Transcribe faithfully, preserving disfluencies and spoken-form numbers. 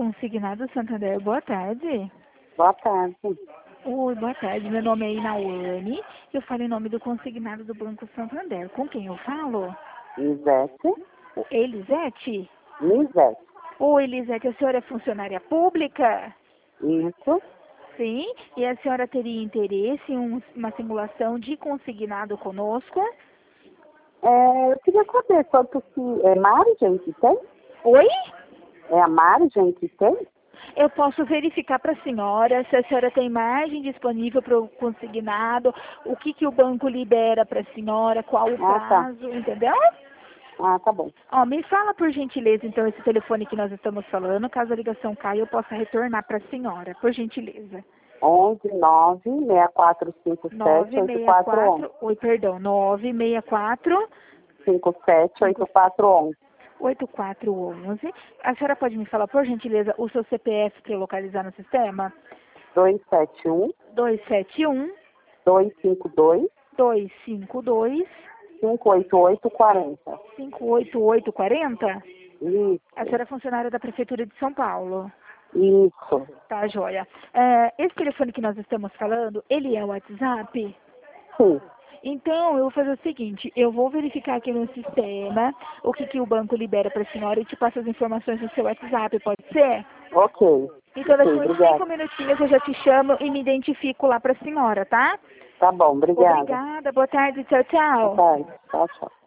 Consignado Santander, boa tarde. Boa tarde. Oi, boa tarde. Meu nome é Inawane. Eu falo em nome do consignado do Banco Santander. Com quem eu falo? Lisete. O Elisete? Lisete. Oi, Elisete, a senhora é funcionária pública? Isso. Sim. E a senhora teria interesse em um- uma simulação de consignado conosco? É, eu queria saber quanto que é margem que tem? Oi? É a margem que tem? Eu posso verificar para a senhora se a senhora tem margem disponível para o consignado, o que, que o banco libera para a senhora, qual o Ah, tá. prazo, entendeu? Ah, tá bom. Ó, me fala por gentileza, então, esse telefone que nós estamos falando. Caso a ligação caia, eu possa retornar para a senhora, por gentileza. onze nove seis quatro cinco sete oito quatro um um. Oi, perdão, nove seis quatro cinco sete oito quatro um um. oito quatro um um. A senhora pode me falar, por gentileza, o seu C P F para eu localizar no sistema? dois sete um, dois sete um, dois cinco dois, dois cinco dois, cinco oito oito quatro zero. cinco oito oito quatro zero. Isso. A senhora é funcionária da Prefeitura de São Paulo. Isso. Tá, joia. É, esse telefone que nós estamos falando, ele é o WhatsApp? Sim. Então, eu vou fazer o seguinte, eu vou verificar aqui no sistema o que, que o banco libera para a senhora e te passo as informações no seu WhatsApp, pode ser? Ok. Então, daqui Sim, uns obrigada. cinco minutinhos eu já te chamo e me identifico lá para a senhora, tá? Tá bom, obrigada. Obrigada, boa tarde, tchau, Boa tchau. tarde. Tchau, tchau.